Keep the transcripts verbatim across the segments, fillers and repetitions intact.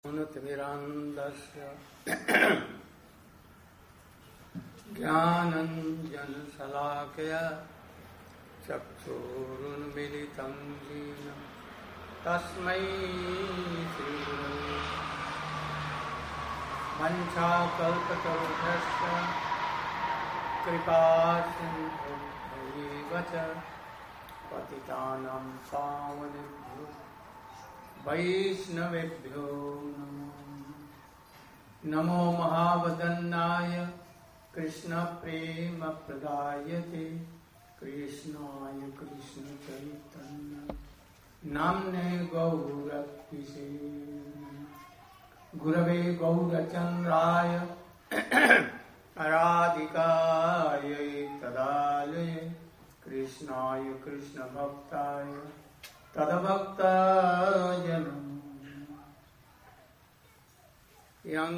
उन्नतिमिरान्दस्य ज्ञानञ्जनशलाकया चक्षुरुन्मिलितं येन तस्मै श्रीगुरवे वञ्चाकल्पतरुभ्यश्च कृपासिन्धुभ्यैव च पतितानां पावनेभ्यो वैष्णवेभ्यो नमो नमो महावदन्नाय कृष्णप्रेमप्रदायते कृष्णाय कृष्णचैतन्य नाम्ने गौरक्तिसे गुरवे गौरचन्द्राय राधिकाय तदालये कृष्णाय कृष्णभक्ताय तद्भक्ताजनम् यं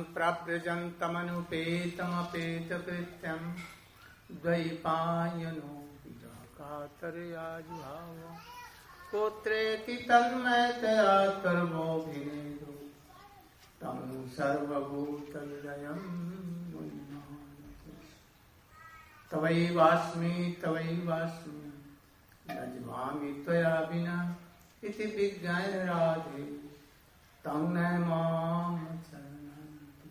प्रव्रजन्तमनुपेतमपेतकृत्यं द्वैपायनो विदाकातर्याजुभाव पुत्रेति तन्मयतया कर्मोऽभिनेदो तं सर्वभूतहृदयं मुनिमानतोऽस्मि तवैवास्मि तवैवास्मि नज्मामि त्वया विना इति विज्ञाय राधे तं न मां शरणन्ति।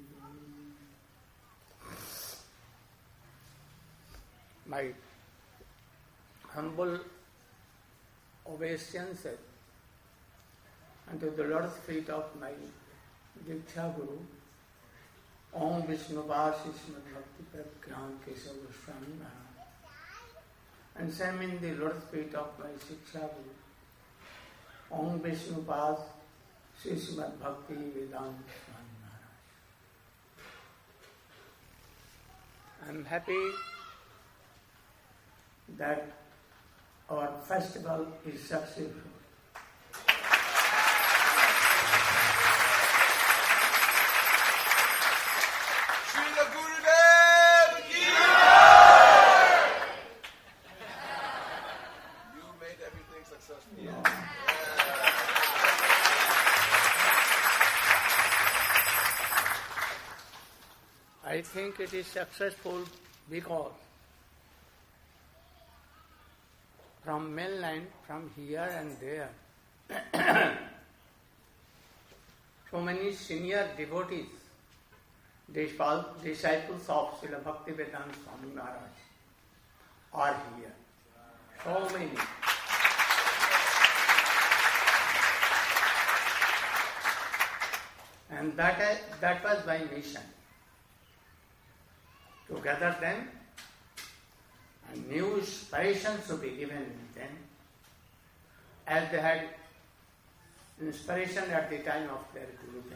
My humble obeisances unto the Lord's feet of my Diksha Guru, Om Vishnuvasi Srimad Bhakti Pragyan Kesava Goswami Maharaj, and same in the Lord's feet of my Shiksha Guru, Om Vishnupad Sri Srimad Bhakti Vedanta Swami Maharaj. I am happy that our festival is successful. I think it is successful because from mainland, from here and there, so many senior devotees, disciples of Srila Bhaktivedanta Swami Maharaj are here. So many. And that, that was my mission. To gather them, and new inspiration should be given them, as they had inspiration at the time of their Gurudev.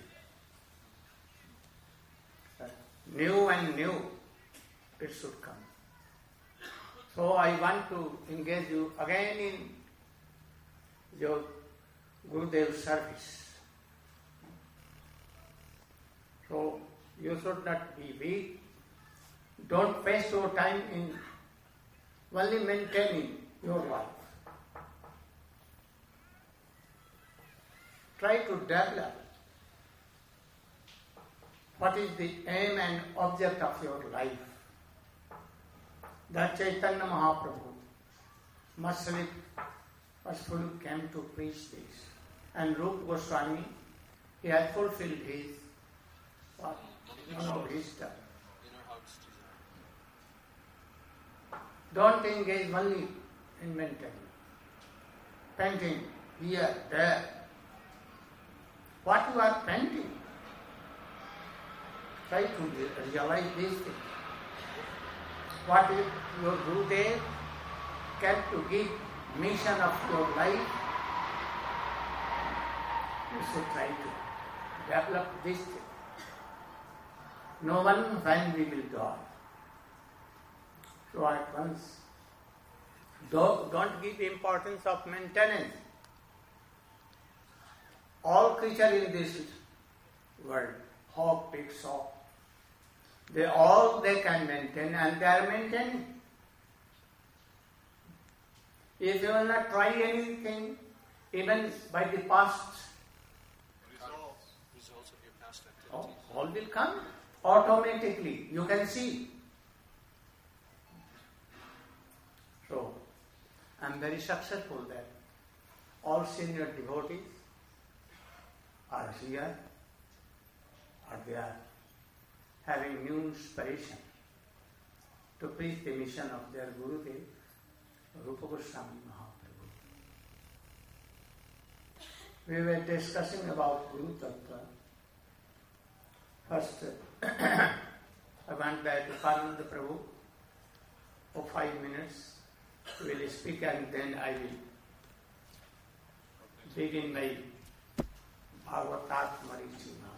New and new, it should come. So I want to engage you again in your Gurudev service. So you should not be weak. Don't waste your time in only maintaining your life. Try to develop what is the aim and object of your life. That Chaitanya Mahaprabhu must have firstly came to preach this. And Rupa Goswami, he had fulfilled his what? None of his stuff. Don't engage only in maintaining, painting here, there. What you are painting, try to realize these things. What is your Gurudev can to give mission of your life, you should try to develop this thing. No one when we will die. So at once, don't, don't give importance of maintenance. All creatures in this world, hawk, pig, sow, they all they can maintain and they are maintaining. If you will not try anything, even by the past, results, results of your Oh, all will come automatically. You can see. So, I am very successful that all senior devotees are here, or they are having new inspiration to preach the mission of their Gurudev, Rupa Goswami Mahaprabhu. We were discussing about Guru Tattva. First, I went back to Parnanda Prabhu for five minutes. We will speak and then I will begin my Bhagavatat Marichina.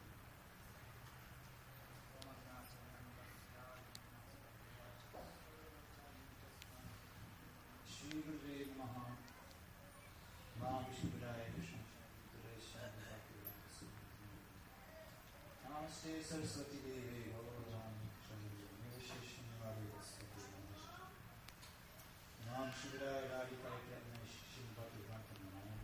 Shri Gurudev Maha Mahavishnupadaya Krishna Namaste Saraswati Devi Bhagavadani Nivashishni Madhyasati Nam Shivaya Radhika Yatna Shimpati Bhakti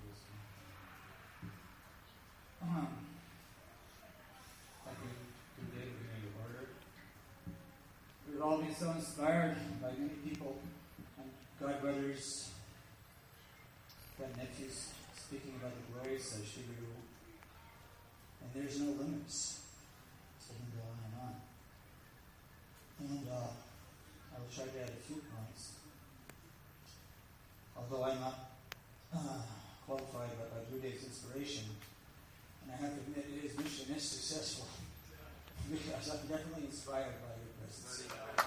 Namaste. Thank you, Gurudev, for giving your word. We've all been so inspired by many people, God brothers, God nephews, speaking about the glories of Shri Guru. And there's no limits. So we can go on and on. And uh, I will try to add a few points. Although I'm not uh, qualified by, by Gurudev's inspiration, and I have to admit his mission is successful, because I'm definitely inspired by your presence.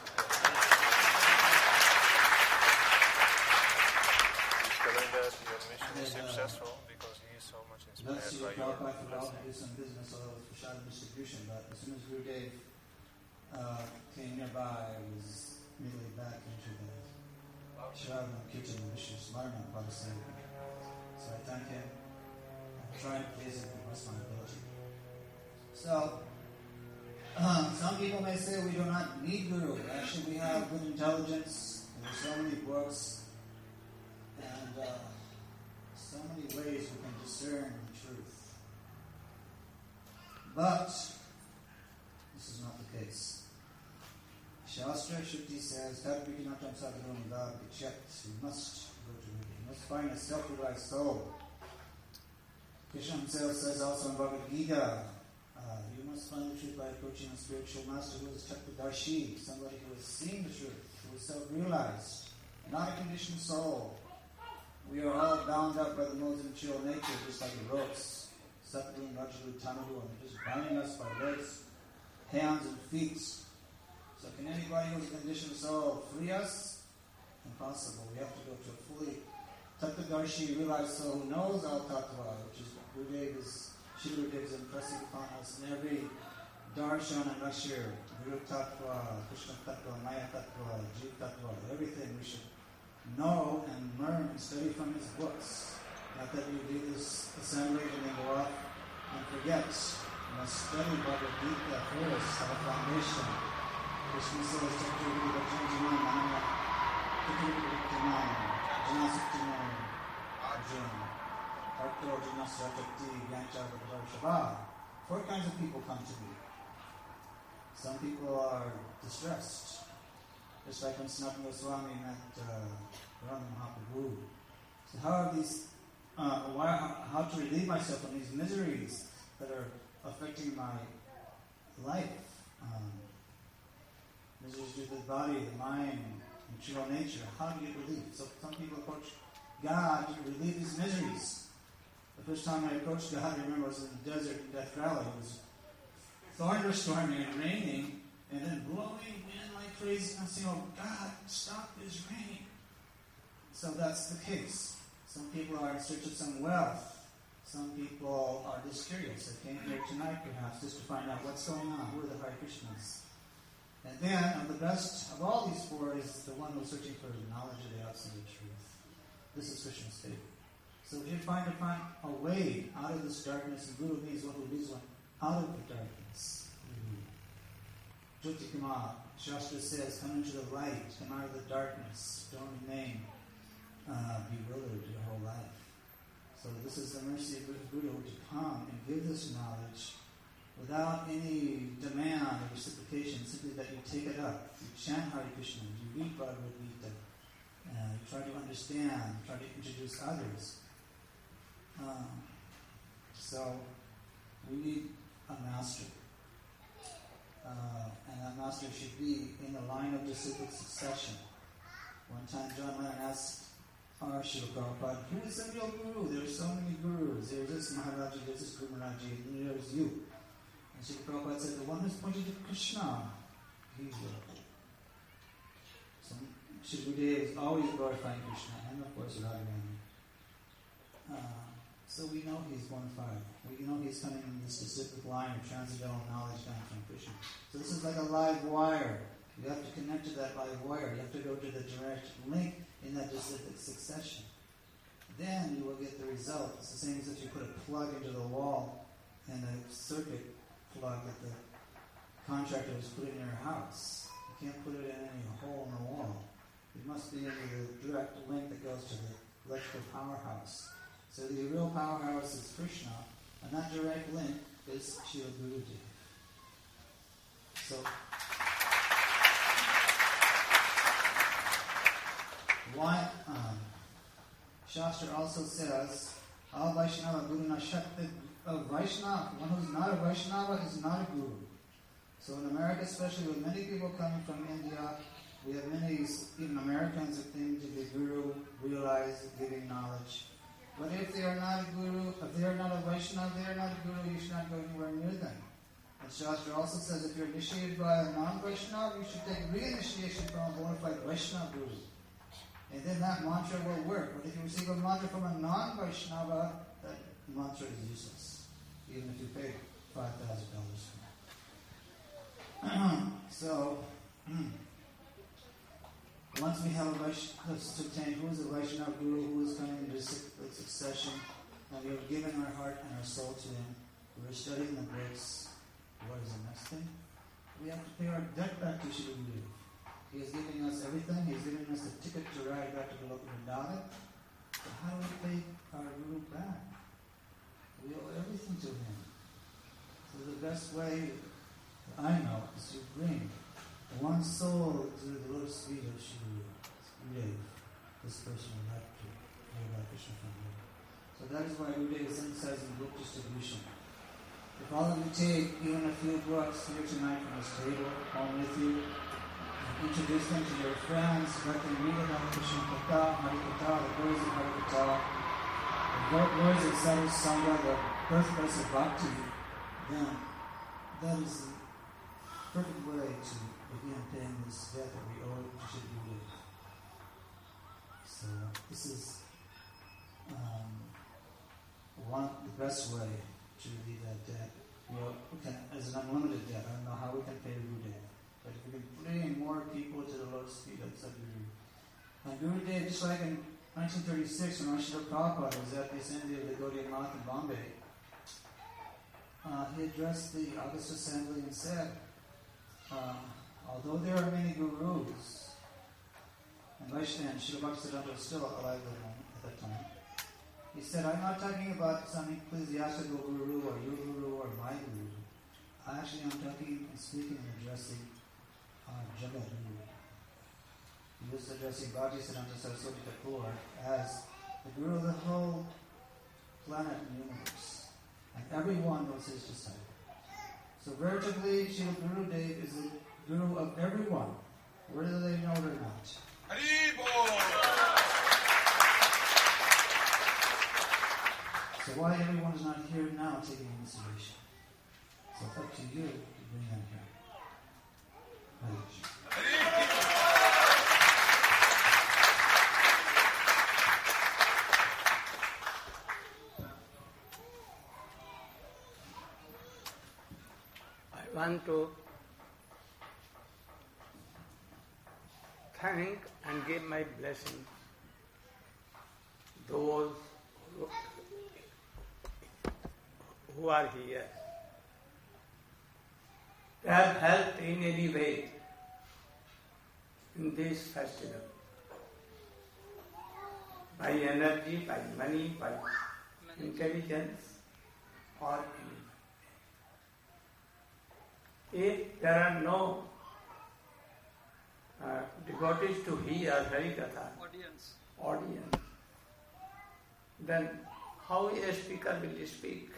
Telling that your mission is successful because he is so much inspired by your blessing. I do some business, although it's for distribution, but as soon as Gurudev uh, came nearby, I was immediately back into the Shravana kitchen of Vishnu's Marna policy. So I thank him. I try and please him to the best of my ability. So, um, some people may say we do not need Guru. Actually, we have good intelligence, and there's so many books, and uh, so many ways we can discern the truth. But this is not the case. Shastra Shruti says, Tadvikinatam Sadhuroni Vav Gachet. You must go to Rupa. You must find a self-realized soul. Krishna himself says also in Bhagavad Gita, uh, you must find the truth by approaching a spiritual master who is Chakradarshi, somebody who has seen the truth, who is self-realized, not a conditioned soul. We are all bound up by the modes of material nature, just like the ropes. Satguru, Rajalu, Tamalu, and just binding us by legs, hands, and feet. So can anybody who is a conditioned soul free us? Impossible. We have to go to a fully Tattvadarshi, realized soul who knows all Tattva, which is Gurudev is, Shri Gurudev is impressing upon us in every darshan and lecture. Guru Tattva, Krishna Tattva, Maya Tattva, Jiv Tattva, everything we should know and learn and study from his books. Not that we do this assembly and then go off and forget. We must study Bhagavad Gita first, our foundation. Krishna says, Chaturvedi Bhajanjana Manana, Chaturvedi Bhajanana, Janasuktina, Arjuna, Arto Janasrakati, Vyanchar Bhajarshabha. Four kinds of people come to me. Some people are distressed. Just like when Sanatana Goswami met uh, Rama Mahaprabhu. So how are these, uh, why, how to relieve myself from these miseries that are affecting my life? Um, miseries due to the body, the mind, material nature. How do you get relief? So some people approach God to relieve these miseries. The first time I approached God, I remember I was in the desert in Death Valley. It was thunderstorming and raining, and then blowing wind like crazy. I'm saying, oh God, stop this rain. So that's the case. Some people are in search of some wealth. Some people are just curious. They came here tonight perhaps just to find out what's going on. Who are the Hare Krishnas? And then, uh, the best of all these four is the one who's searching for the knowledge of the absolute truth. This is Krishna's state. So we are trying to find a way out of this darkness, and Guru means one who leads one out of the darkness. Jyotikama, Shastra says, come into the light, come out of the darkness, don't remain uh, bewildered your whole life. So this is the mercy of the Guru to come and give this knowledge without any demand or reciprocation, simply that you take it up. You chant Hare Krishna, you read Bhagavad Gita, uh, you try to understand, try to introduce others. Um, so, we need a master. Uh, and that master should be in the line of disciplic succession. One time John Lennon asked our Srila Prabhupada, who is the real guru? There are so many gurus. There's this Maharaji, there's this Guru Maharaji, and then there's you. And Srila Prabhupada said, the one who's pointing to Krishna, he's real. So Srila Gurudev is always glorifying Krishna, and of course Radharani. Uh, so we know he's bona fide. We know he's coming in this specific line of transcendental knowledge down from Krishna. So this is like a live wire. You have to connect to that live wire. You have to go to the direct link in that disciplic succession. Then you will get the result. It's the same as if you put a plug into the wall and a circuit plug that the contractor has put in your house. You can't put it in any hole in the wall. It must be in the direct link that goes to the electrical powerhouse. So the real powerhouse is Krishna, and that direct link is Srila Gurudev. So, why? Um, Shastra also says, Al Vaishnava Guru Nashakti. A Vaishnava, one who's not a Vaishnava is not a Guru. So in America, especially with many people coming from India, we have many, even Americans who think to be Guru, realize giving knowledge. But if they are not a Guru, if they are not a Vaishnava, they are not a Guru, you should not go anywhere near them. And Shastra also says if you're initiated by a non-Vaishnava, you should take re-initiation from a bona fide Vaishnava Guru. And then that mantra will work. But if you receive a mantra from a non-Vaishnava, that mantra is useless, even if you pay five thousand dollars for it. So, once we have a Vaishnava, to obtain who is a Vaishnava Guru, who is coming into succession, and we have given our heart and our soul to him, we are studying the books. What is the next thing? We have to pay our debt back to Srila Gurudev. He is giving us everything. He is giving us the ticket to ride back to Goloka Vrindavan. But how do we pay our Guru back? We owe everything to him. So the best way I know is to bring one soul to the lotus feet of Srila Gurudev. This person would like to hear about Krishna from him. So that is why Gurudev is emphasizing book distribution. If all of you take even a few books here tonight from this table, home with you, and introduce them to your friends, let them read about Krishna Katha, Harikatha, the words of Harikatha, the words of Sadhu Sangha, the birthplace of Bhakti, then that is the perfect way to begin paying this debt that we owe to Srila Gurudev. So this is um, one the best way to relieve that debt. You know, we can, as an unlimited debt, I don't know how we can pay Gurudev. But if we can bring more people to the lotus feet of Sadhguru. And Gurudev, just like in nineteen thirty-six, when Srila Prabhupada was at the assembly of the Gaudiya Math in Bombay, uh, he addressed the August Assembly and said, uh, although there are many gurus, and Vaishnava and Srila Bhaktisiddhanta was still alive at that time, he said, I'm not talking about some ecclesiastical guru or your guru or my guru. Actually, I'm talking and speaking and addressing uh, Jagat Guru. He was addressing Bhaktisiddhanta Saraswati Thakur as the guru of the whole planet and universe. And everyone was his disciple. So veritably, Srila Gurudev is the guru of everyone, whether they know it or not. So why everyone is not here now taking initiation? So it's up to you to bring them here. I want to thank and give my blessing those who who are here, they have helped in any way in this festival, by energy, by money, by intelligence, or any. If there are no uh, devotees to hear Harikatha, Audience. audience, then how a speaker will speak?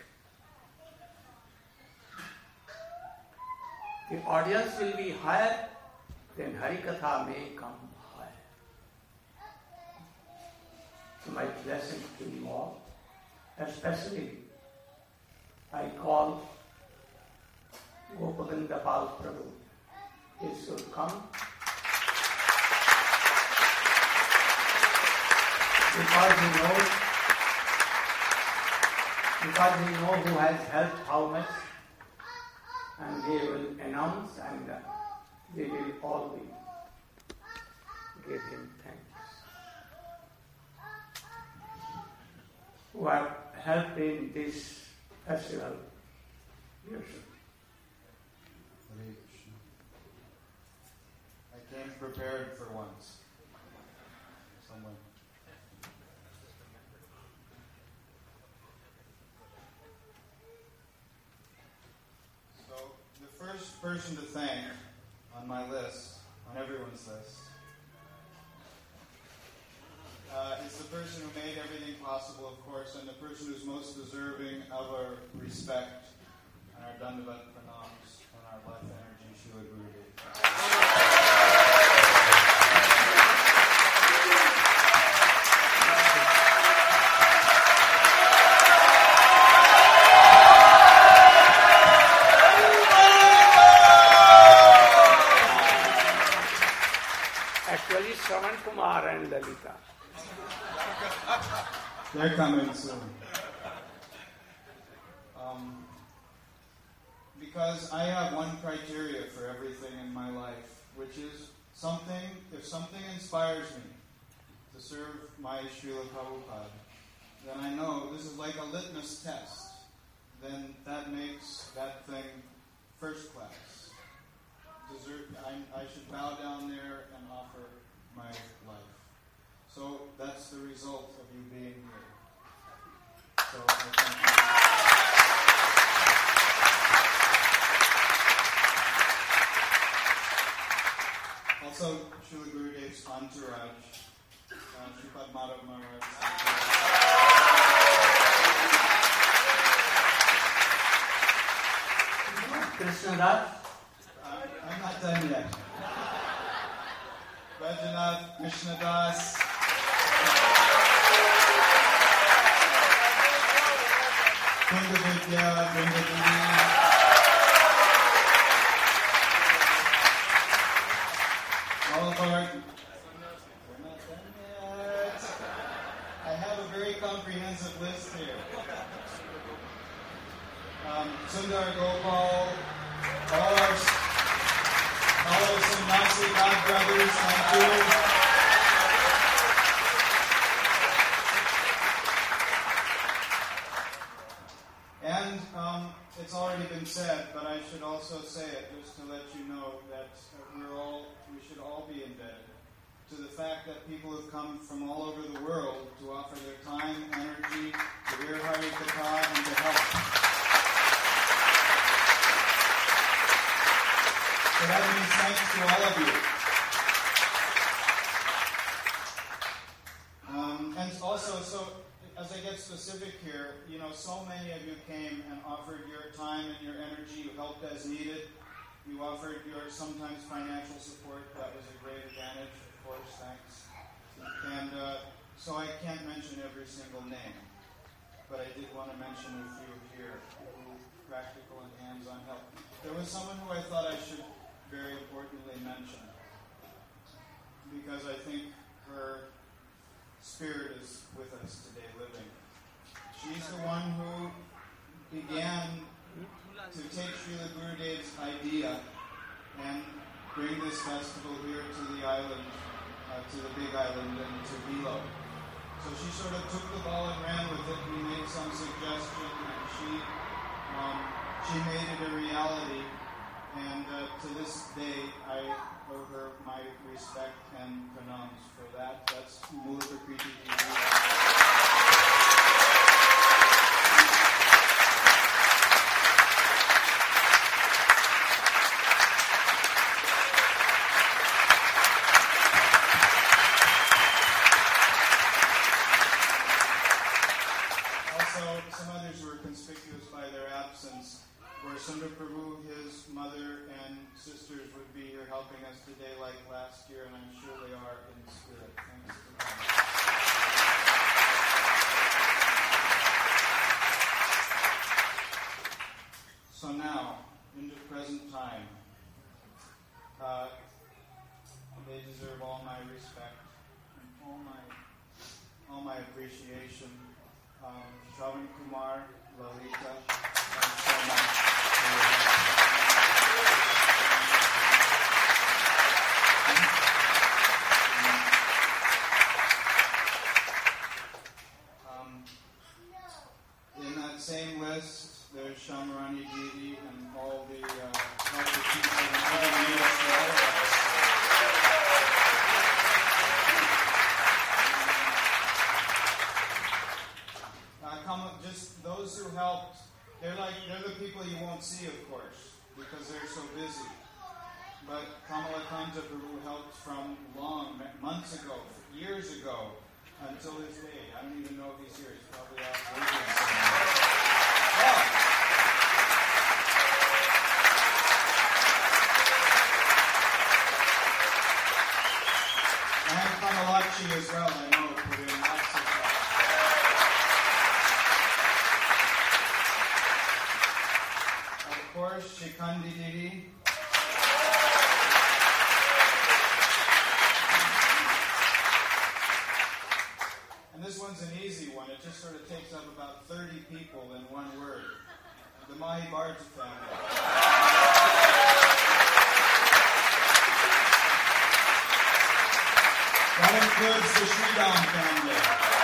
The audience will be higher, then Harikatha may come higher. So my blessing to you all, especially I call Gopagovinda Pal Prabhu. He should come because he knows, because he knows who has helped how much, and he will announce and uh, we will all be give him thanks. Who have helped in this festival. Yes, sir. Hare Krishna. I came prepared for once. Someone. So, the first person to thank on my list, on everyone's list, uh, is the person who made everything possible, of course, and the person who's most deserving of our respect and our Dandavat pranams and our life energy, Srila Gurudev. Actually, Shravan Kumar and Lalita. They're coming soon. Um, because I have one criteria for everything in my life, which is something, if something inspires me to serve my Srila Prabhupada, then I know this is like a litmus test. Then that makes that thing first class. Deserve, I, I should bow down there and offer my life. So that's the result of you being here. So I thank you. Also, Srila Gurudev's entourage, uh, Sripad Madhav Maharaj. Krishna Das. Uh, I'm not done yet. Rajanath, Krishna Das. Brinda Vidya, Brinda Devi. All of our... We're not done yet. I have a very comprehensive list here. Um, Sundar Gopal, all our, all our Sannyasi God brothers, thank you. And um, it's already been said, but I should also say it just to let you know that we're all, we should all be indebted to the fact that people have come from all over the world to offer their time, energy, to hear Hari Katha, and to help. So that means thanks to all of you. Um, and also, so as I get specific here, you know, so many of you came and offered your time and your energy. You helped as needed. You offered your sometimes financial support. That was a great advantage, of course. Thanks. And uh, so I can't mention every single name, but I did want to mention a few here who practical and hands-on help. There was someone who I thought I should very importantly mention, because I think her spirit is with us today living. She's the one who began to take Srila Gurudev's idea and bring this festival here to the island, uh, to the big island and to Hilo. So she sort of took the ball and ran with it. We made some suggestion and she, um, she made it a reality. And uh, to this day, I owe her my respect and pranams for that. That's Mula Prakriti Devi. Sundar Prabhu, his mother and sisters would be here helping us today like last year, and I'm sure they are in spirit. Thanks for coming. So now, into present time. Uh, they deserve all my respect and all my all my appreciation. Um, Shravan Kumar, Lalita, thanks so much. Um, in that same list, there's Shamarani Didi and all the uh, other people in the uh, come up, just those who helped. They're like they're the people you won't see, of course, because they're so busy. But Kamala Kanta, who helped from long months ago, years ago, until this day. I don't even know if he's here. He's probably out working somewhere. Yeah. And Kamalachi as well, I know, put in lots of help. Of course, Shikandi Didi. And this one's an easy one. It just sort of takes up about thirty people in one word. The Mahi Bharti family. That includes the Sridham family.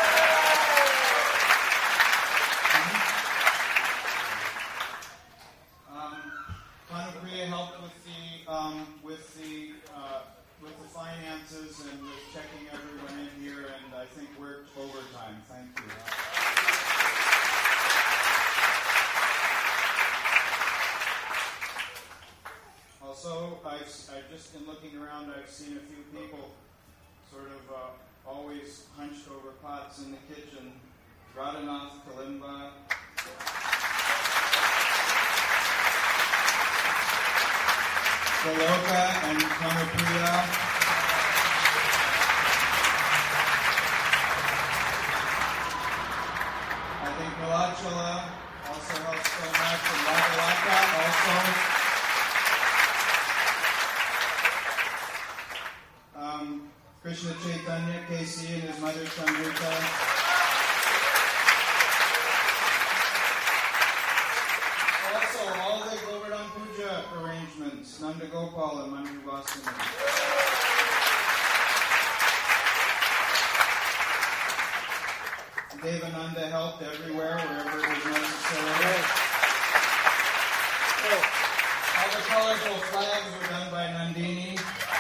Um, Kanupriya helped with the um, with the uh, with the finances and with checking everyone in here, and I think worked overtime. Thank you. Also, I've, I've just been looking around. I've seen a few people sort of uh, always hunched over pots in the kitchen. Radhanath Kalimba. Goloka and Kanupriya. I think Nilachala also helps so much, and Lakalaka also. Um, Krishna Chaitanya, K C, and his mother Chandrika. Also, all the Govardhan Puja arrangements, Nanda Gopal and Manju Vasani. Devananda helped everywhere, wherever it was necessary. All the colorful flags were done by Nandini.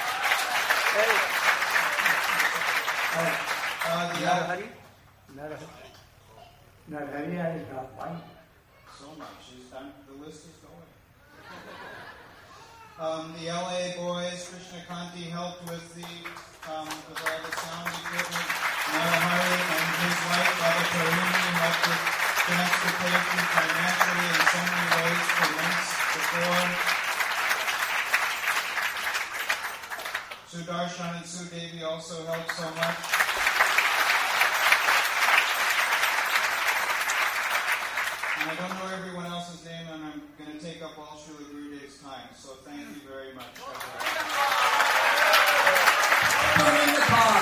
Uh, the Narhari? Narhari? Narhari is not fine. So much. She's done. The list is going. Um, the L A boys, Krishna Kanti helped with the um, with all the sound equipment. Narahari and his wife, Baba Tarini, helped with transportation financially in so many ways for months before. Sudarshan and Sudevi also helped so much. And I don't know everyone else's name, and I'm going to take up all Srila Gurudev's time. So thank you very much. Put in the car,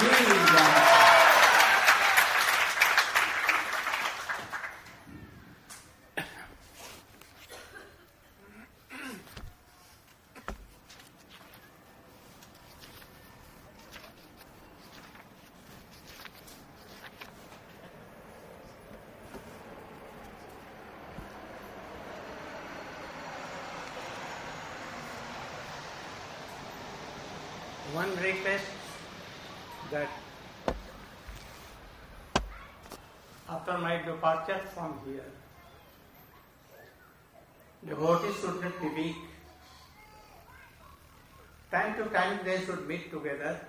one request that after my departure from here, devotees should not be weak. Time to time they should meet together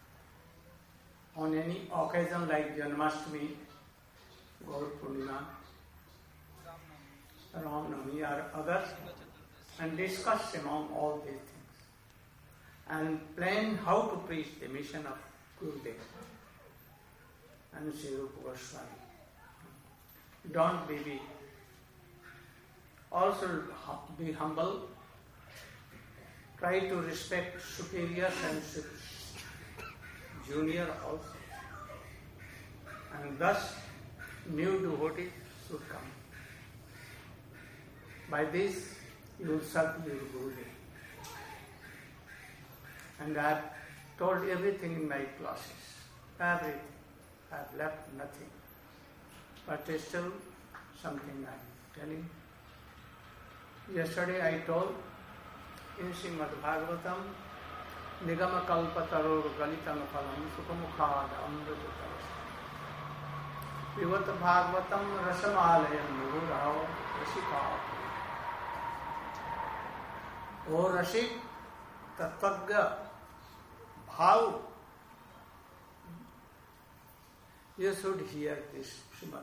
on any occasion like Janmashtami, Gaur Purnima, Ram Navami or others, and discuss among all these things and plan how to preach the mission of Gurudev and Sri Rupa Goswami. Don't be weak. Also be humble. Try to respect superiors and junior also. And thus new devotees should come. By this you will serve your Gurudev. And I have told everything in my classes. Everything. I have left nothing. But still something I am telling. Yesterday I told in Srimad Bhagavatam, Nigama Kalpataror Galitam Phalam Sukhamukhad Amrita Vivata Bhagavatam Rasamalayam Nururao Rasika. O Rashik, Tattagya, Bhav, you should hear this Srimad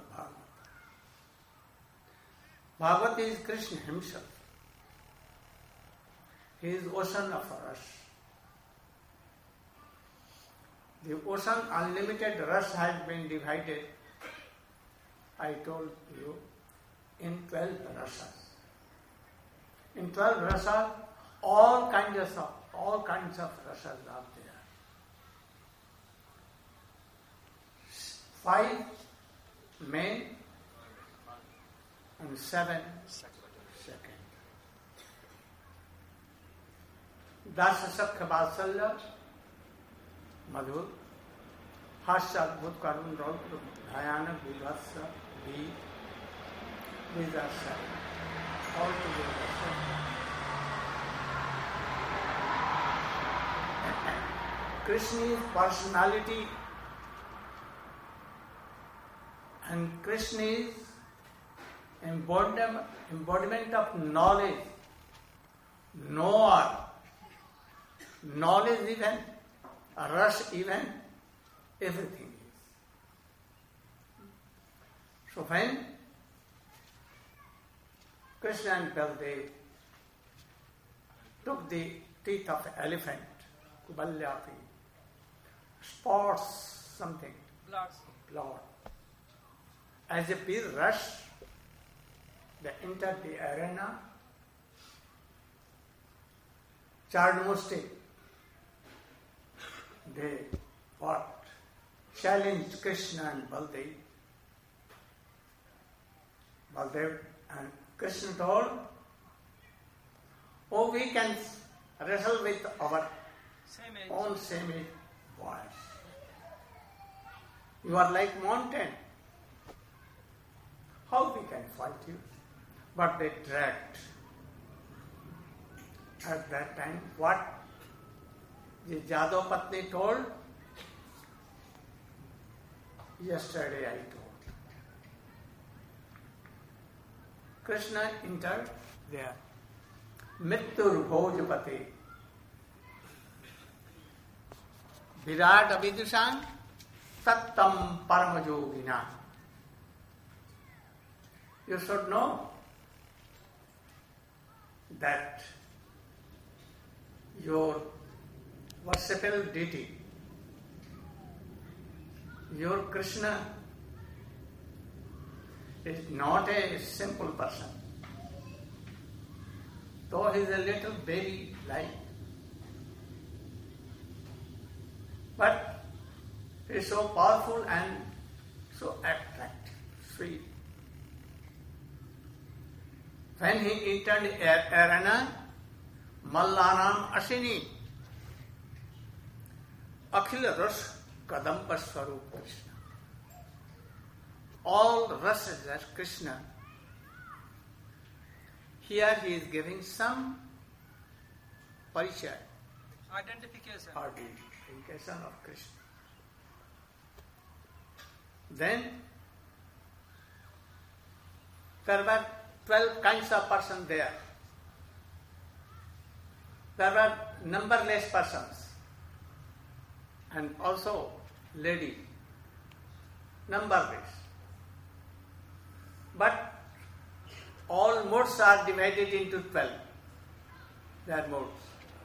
Bhagavatam. Bhagavad is Krishna himself. He is ocean of rasa. The ocean, unlimited rasa has been divided, I told you, in twelve rasas. In twelve rasas, all kinds of all kinds of rasas are there. Five main and seven second. Dasa Sakha Vasalya, Madhur, Hasya Adbhut Karun Raudra, Bhayanak Vivasa, V, these are seven. All together seven. Krishna's personality and Krishna's embodiment, embodiment of knowledge, knower, knowledge even, rush even, everything is. So when Krishna and Baldev took the teeth of elephant, Kubalyapi, spots something, blood. blood. As if he rushed, they entered the arena, Chardmusti, they what? Challenged Krishna and Baldev. Baldev and Krishna told, oh, we can wrestle with our Same age. own same voice. You are like mountain. How we can fight you? But they dragged. At that time, what the Jadava Patni told, yesterday I told. Krishna entered there. Mittur Bhojapati. Virat Abhidushan Sattam Paramajogina. You should know that your worshipable deity, your Krishna, is not a simple person. Though he is a little baby like, but he is so powerful and so attractive, sweet. When he entered arena, Mallanam Ashini, Akhil Ras Kadampa Swarup Krishna. All rasas are Krishna. Here he is giving some parichay, Identification. identification of Krishna. Then there were twelve kinds of persons there. There were numberless persons and also lady, numberless. But all modes are divided into twelve. They are modes.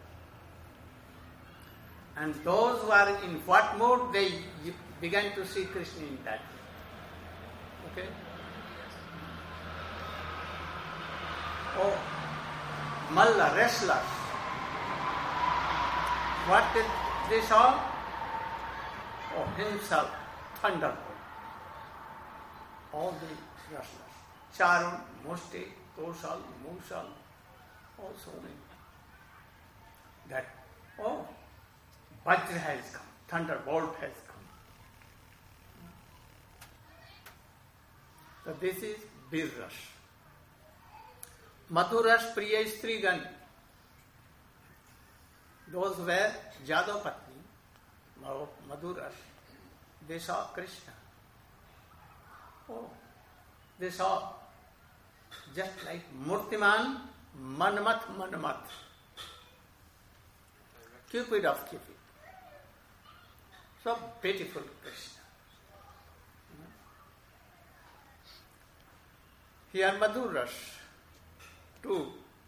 And those who are in what mode, they began to see Krishna in that. Okay? Oh, Malla, wrestlers. What did they saw? Oh, himself, thunderbolt. All the wrestlers. Charun, Musti, Toshal, Musal, all so many. That, oh, Vajra has come, thunderbolt has come. So this is Birras. Madhuras Priya Strigan. Those were Jadava Patni, Madhuras. They saw Krishna. Oh, they saw just like Murtiman, Manmat, Manmat. Cupid of Cupid. So beautiful Krishna. Here Madhuras too.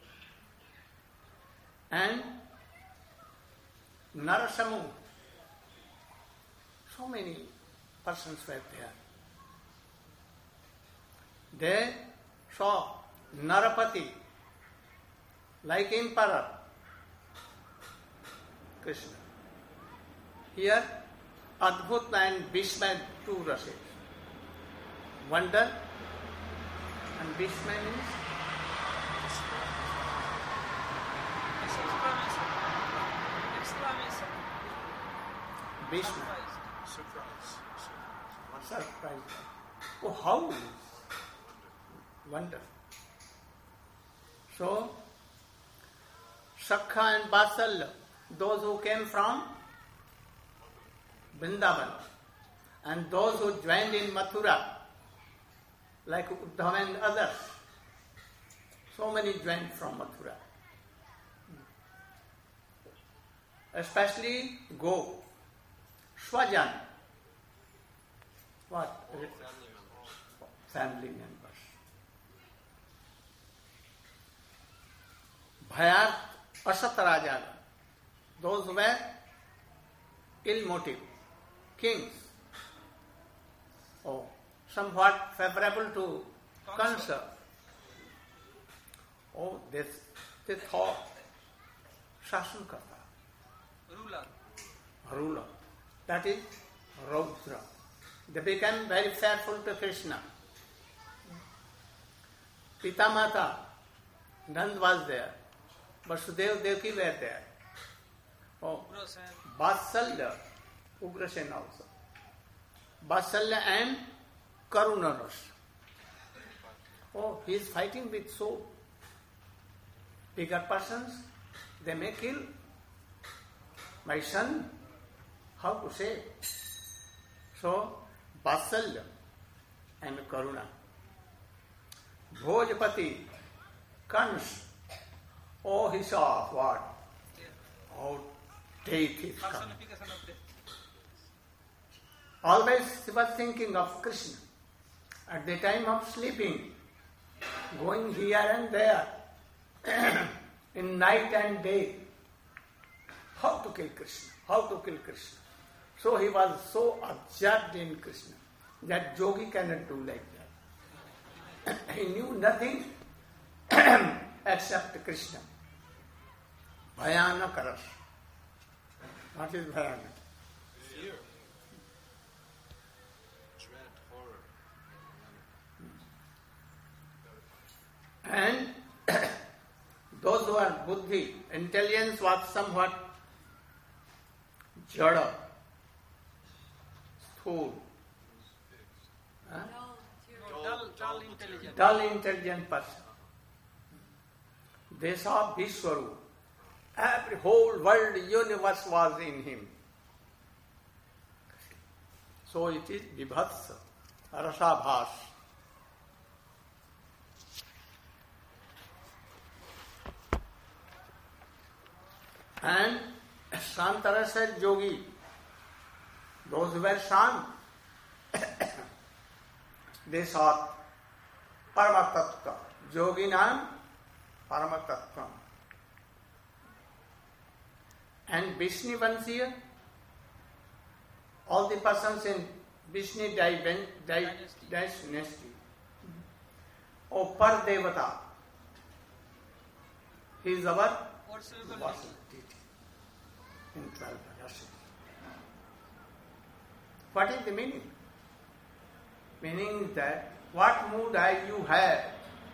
And Narasamu. So many persons were there. They saw Narapati, like emperor, Krishna. Here, Adbhuta and Bhishma, two rases. Wonder and Bhishma means Bhishma. Surprise. Surprise. Oh, how? Wonder. So, Sakha and Vatsalya, those who came from Vrindavan, and those who joined in Mathura, like Uddhava and others, so many joined from Mathura. Especially Go, Swajan. What? Family members. Bhayat Asat Raja, those were ill motive, kings. Oh, somewhat favorable to Kansa. Oh, this, they thought Shasan Karta. Ruler. Ruler. That is Raudra. They became very fearful to Krishna. Pitamata, Nand was there. Vasudeva Devaki were there. Oh, Vatsalya, Ugrasen also. Vatsalya and Karunaras. Oh, he is fighting with so bigger persons, they may kill. My son, how to say? So, Vatsalya and Karuna. Bhojpati, Kans, oh, he saw what? Oh, death is coming. Personification of death. Always he was thinking of Krishna. At the time of sleeping, going here and there, in night and day, how to kill Krishna, how to kill Krishna. So he was so absorbed in Krishna that yogi cannot do like that. He knew nothing except Krishna. Bhayana Karas. What is Bhayana? Fear. Dread, horror. And those who are buddhi, intelligence was somewhat jada, sthul, huh? Dull, dull intelligence. dull intelligent person. They saw Vishwaru. Every whole world, universe was in him. So it is Vibhatsa, Rasabhas. And Santarasa Yogi, those who were Sant, they saw Parama Tattva, Yoginam Paramatatvam. And Vishnu Vansiya, all the persons in Vishnu dynasty, or Per Devata, he is our worship deity in twelve Rashi. What is the meaning? Meaning that what mood you have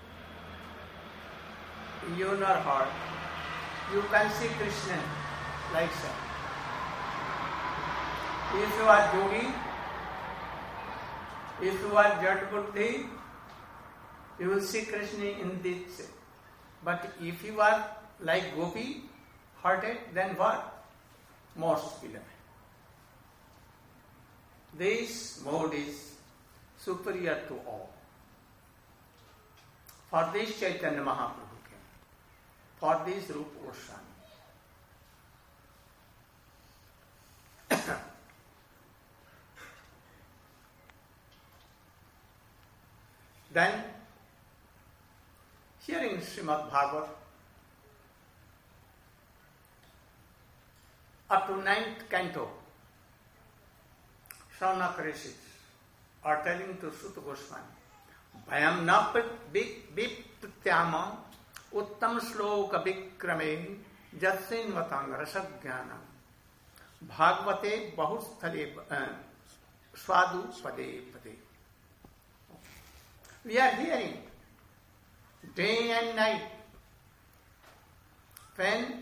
in your heart, you can see Krishna like so. If you are yogi, if you are Jat Buddhi, you will see Krishna in this. But if you are like gopi, hearted, then what? Most beloved. This mode is superior to all. For this Chaitanya Mahaprabhu came. For this Rupa Goswami. Then, hearing Srimad Bhagavad, up to ninth canto, Shaunak Rishis are telling to Suta Goswami, Bhayam na viptyama uttam shloka vikrame jatsin vatang rasagyanam bhagavate bahusthale swadu pade pade. We are hearing day and night when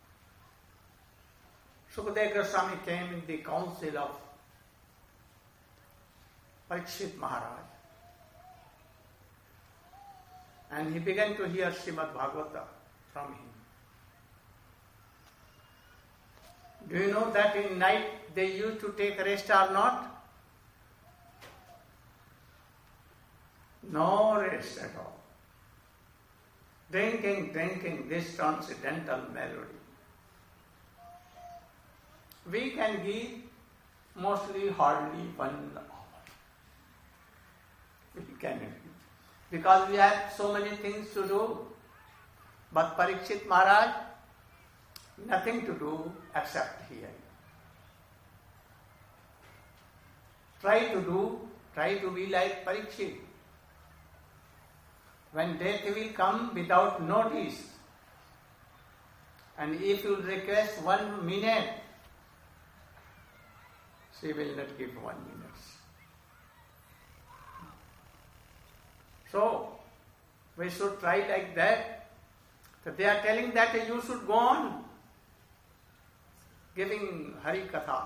Sukadeva Goswami came in the council of Parikshit Maharaj, and he began to hear Srimad Bhagavata from him. Do you know that in night they used to take rest or not? No rest at all. Drinking, drinking this transcendental melody. We can give mostly hardly one hour. We can, because we have so many things to do. But Parikshit Maharaj, nothing to do except hearing. Try to do, try to be like Parikshit. When death will come without notice, and if you request one minute, she will not give one minute. So, we should try like that. So they are telling that you should go on giving Hari Katha.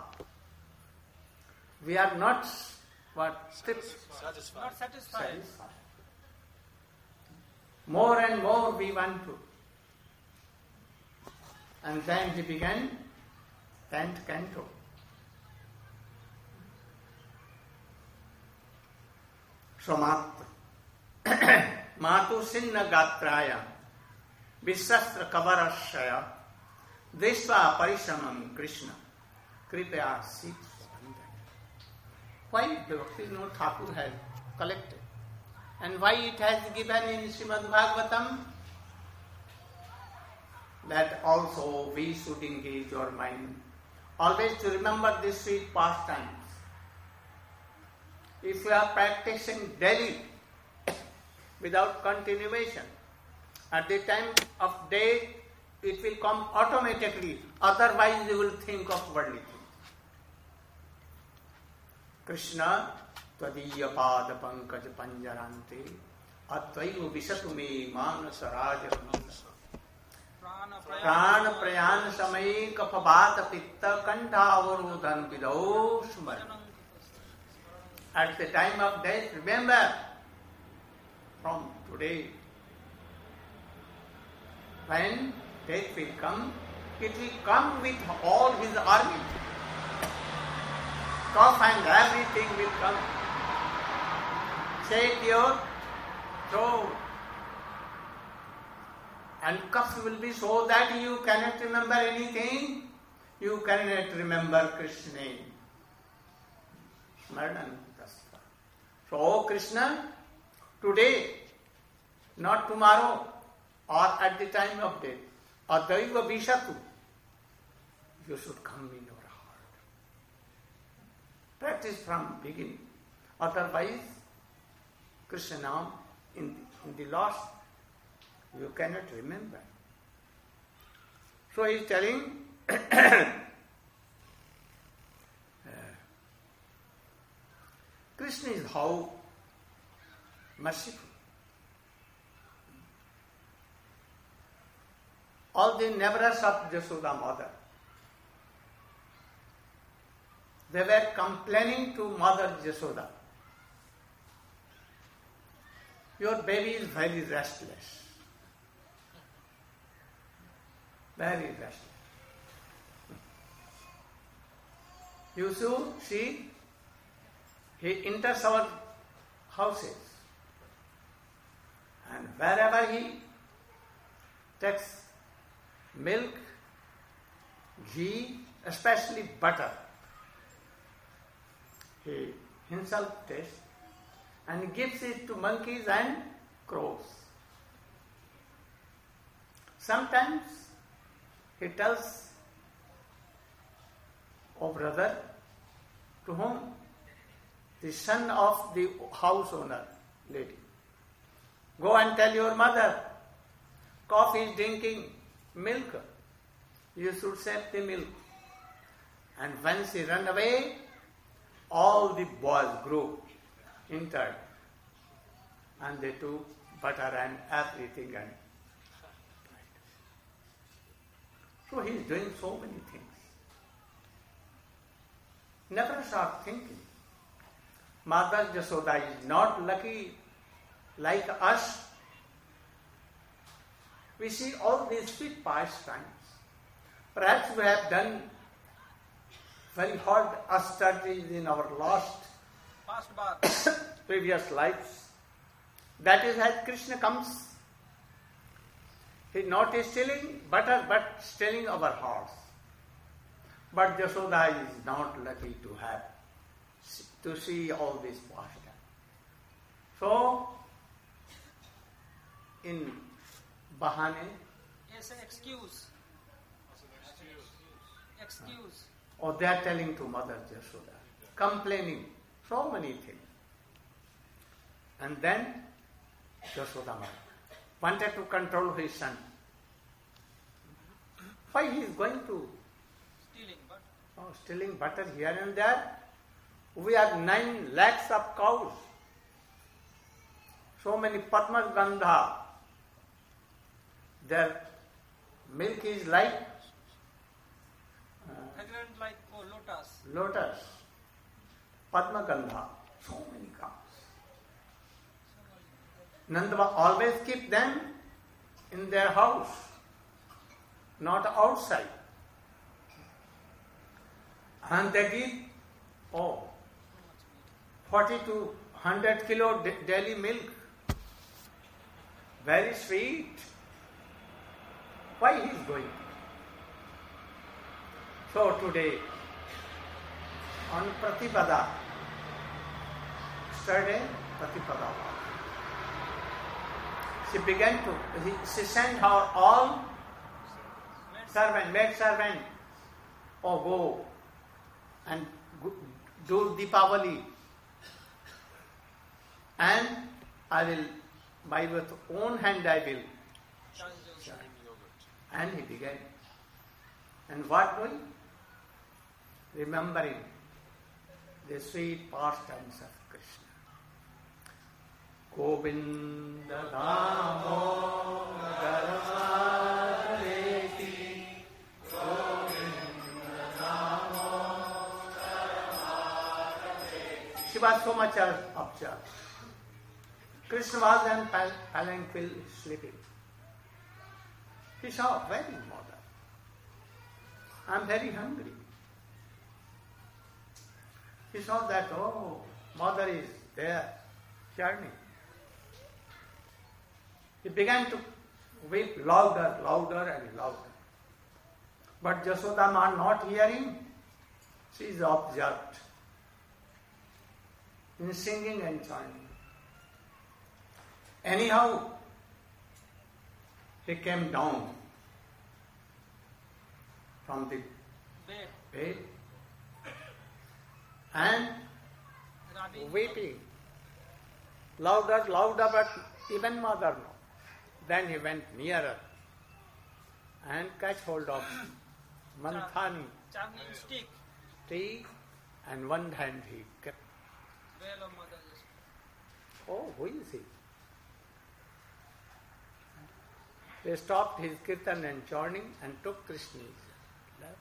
We are not what? Satisfied. Not satisfied. satisfied. More and more we want to. And then he began tenth canto. Somat Matu Sinna Gatraya Visastra Kavarashaya Deshva Parishamam Krishna Kripaya Sit. Why the Bhaktivinoda Thakur has collected? And why it has given in Srimad Bhagavatam? That also we should engage our mind. Always to remember these sweet pastimes. If we are practicing daily without continuation, at the time of day it will come automatically. Otherwise you will think of worldly things. Krishna Tvadiya Pada Pankaj Panjarante Atvaiva Visatu Me Manasa Raja Prana Prayan Samay Kapabata Pitta Kanta Avarodhan Vidau Smaran. At the time of death, remember, from today, when death will come, it will come with all his army. Cough and everything will come. Shake your throat. And cough will be so that you cannot remember anything. You cannot remember Krishna name. Smaran. So, Krishna, today, not tomorrow or at the time of death. Adaiva Vishatu. You should come in your heart. Practice from beginning. Otherwise, Krishna Nam in the, in the last you cannot remember. So he is telling uh, Krishna is how merciful. All the neighbors of Jasoda mother, they were complaining to Mother Jasoda. Your baby is very restless. Very restless. You should see, he enters our houses, and wherever he takes milk, ghee, especially butter, he himself tastes and gives it to monkeys and crows. Sometimes he tells, "Oh brother, to whom? The son of the house owner, lady. Go and tell your mother, coffee is drinking milk. You should save the milk." And when she ran away, all the boys grew, entered, and they took butter and everything. And so he is doing so many things. Never stop thinking. Mother Jasoda is not lucky like us. We see all these sweet pastimes. Perhaps we have done very hard austerities in our lost previous lives. That is as Krishna comes. He is not stealing butter, but stealing our hearts. But Jasoda is not lucky to have, to see all this pastime. So, in Bahane, Yes, an excuse. Excuse. or they are telling to Mother Jasoda, complaining, so many things. And then Jasoda wanted to control his son. Why he is going to Stealing, but oh, stealing butter here and there? We have nine lakhs of cows. So many Padma Gandha. Their milk is like uh, fragrant like oh, lotus. lotus. Padma Gandha. So many cows. Nandava always keep them in their house, not outside. And they give, oh, forty to one hundred kilo daily milk. Very sweet. Why he is going? So today, on Pratipada, yesterday, Pratipada, she began to, she sent her all servant, maid servant, oh go and do Deepavali, and I will, by with own hand I will. And he began. And what doing? Remembering the sweet pastimes of Krishna. Govinda Damo Dharmareti Govinda Damo Dharmareti. She was so much observed. Krishna was in pal- palanquin sleeping. He saw, very mother, I am very hungry. He saw that, oh, mother is there, churning. He began to weep louder, louder and louder. But Jasoda Ma not hearing, she is observed in singing and chanting. Anyhow, he came down from the Bed. bed and Rubbing. weeping. Louder, louder, but even mother no. Then he went nearer and catch hold of Manthani Charming stick. tree, and one hand he kept. Veil of Mother. Oh, who is he? They stopped his kirtan and churning and took Krishna's love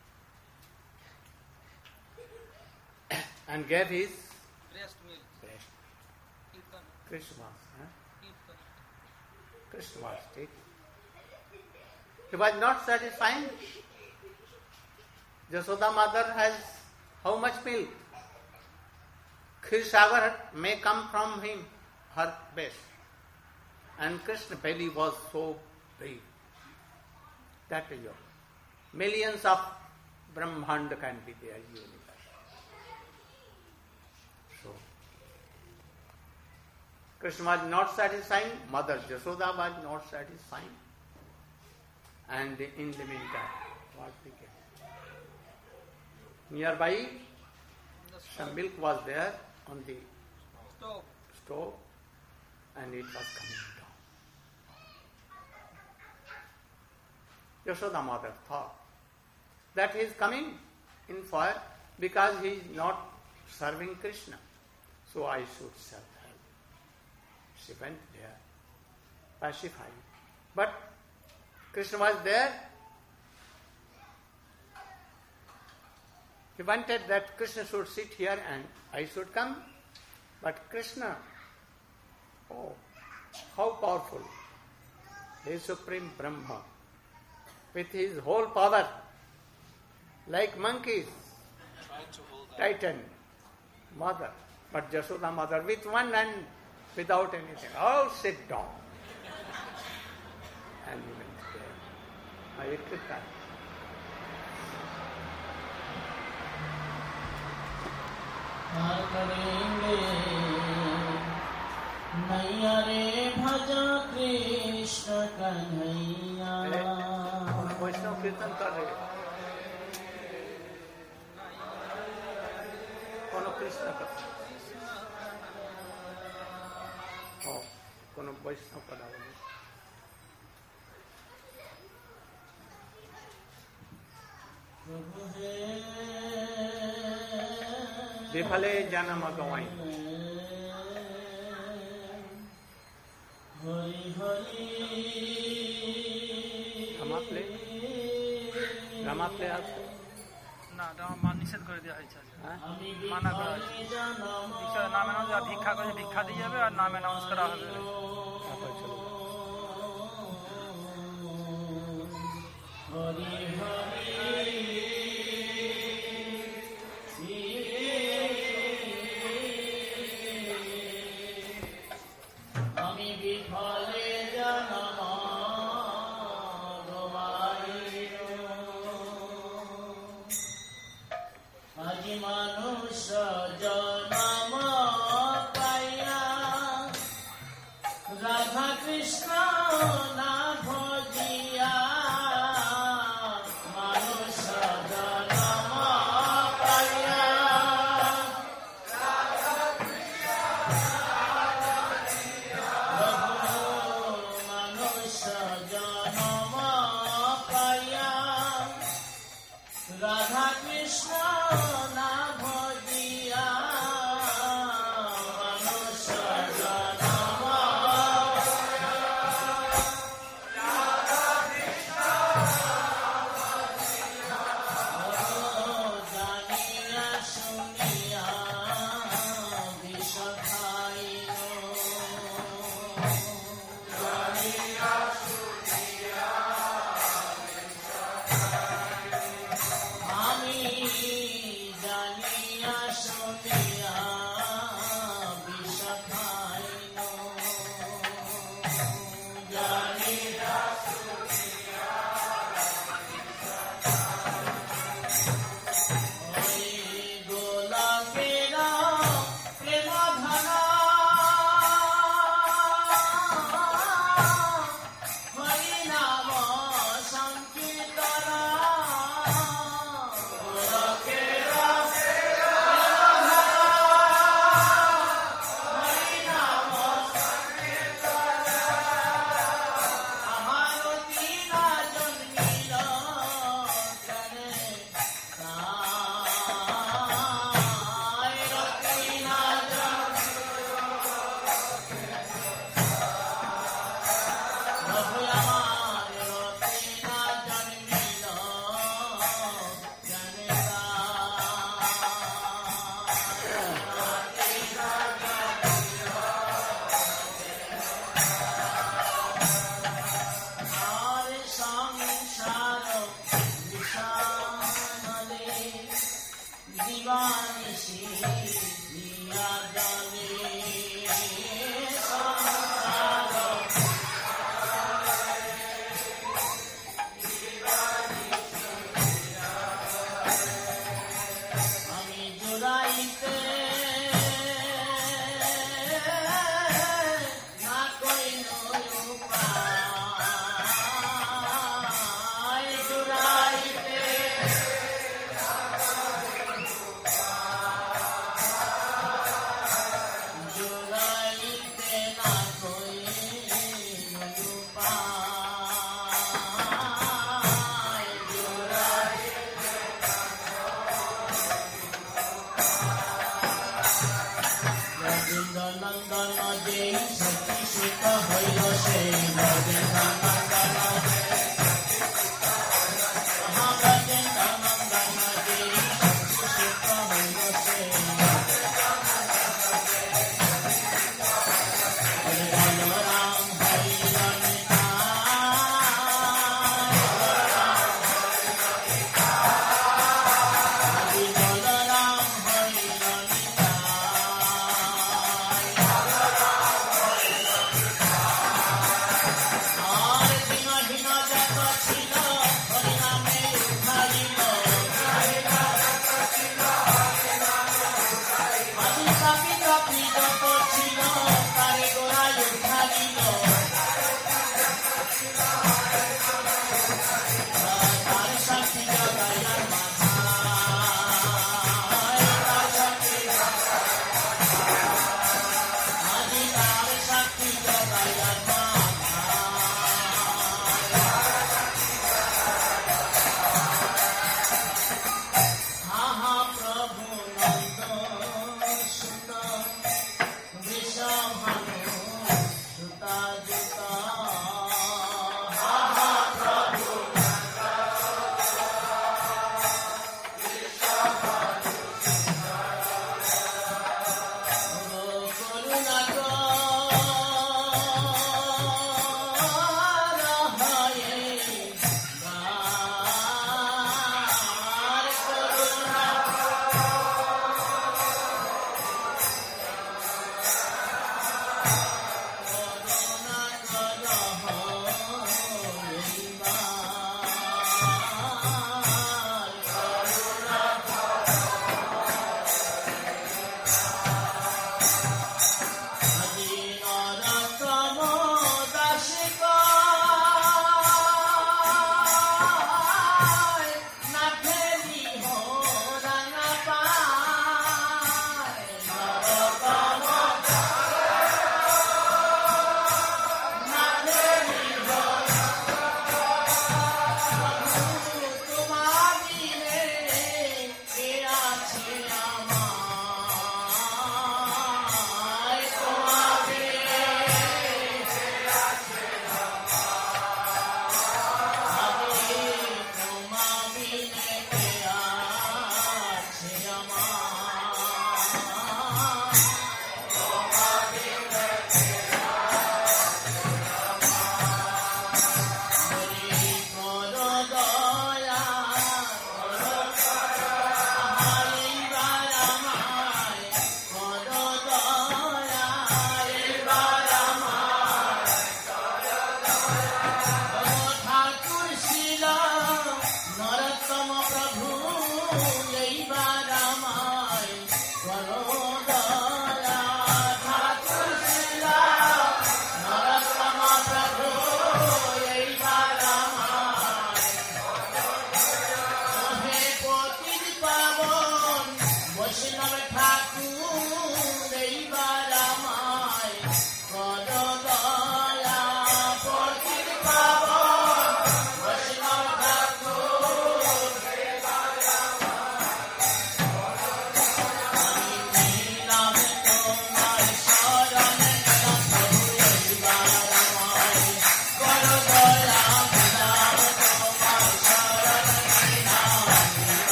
and gave his Breast milk. breast. Kirtan. Krishna, huh? Kirtan. Krishna was taken. He was not satisfied. Jasoda mother has how much milk? Kshirsagar may come from him, her breast. And Krishna belly was so big that your millions of Brahmanda can be there universe. So Krishna was not satisfying, Mother Jasoda was not satisfying. And in the meantime, what became? Nearby, The some stove. milk was there on the Stove. stove and it was coming down. Yashoda mother thought that he is coming in fire because he is not serving Krishna. So I should serve him. She went there, pacified. But Krishna was there. He wanted that Krishna should sit here and I should come. But Krishna, oh, how powerful. He is Supreme Brahma. With his whole power, like monkeys, tighten mother. But Jasoda mother with one hand, without anything. Oh, sit down. And he went there. I took that. करेंगे नैया रे भजा कृष्ण कन्हैया वैष्णव कीर्तन कर रहे कोनो कृष्ण का हो कोनो वैष्णव पदावली प्रभु हे विफले जन्म गवाई हरि हरि रमाप्ले रमाप्ले আছে না মান নিষেধ করে দেওয়া হয়েছে হ্যাঁ মানা করা হয়েছে নাম অ্যানাউন্স যা ভিক্ষা করে ভিক্ষা দিয়ে যাবে আর নাম অ্যানাউন্স করা হবে তারপর চলো हरि हरि আমি বিফলে জন্ম গবাইলো আজি মানুষ জন্ম পাইয়া রাধা কৃষ্ণ না ভজিয়া মানুষ জন্ম পাইয়া রাধা কৃষ্ণ না ভজিয়া মানুষ জন্ম জানিয়া শুনিয়া বিষ খাইল জানিয়া আমি জানিয়া শুনিয়া বিষ খাইল জানিয়া শুনিয়া দিবানিশি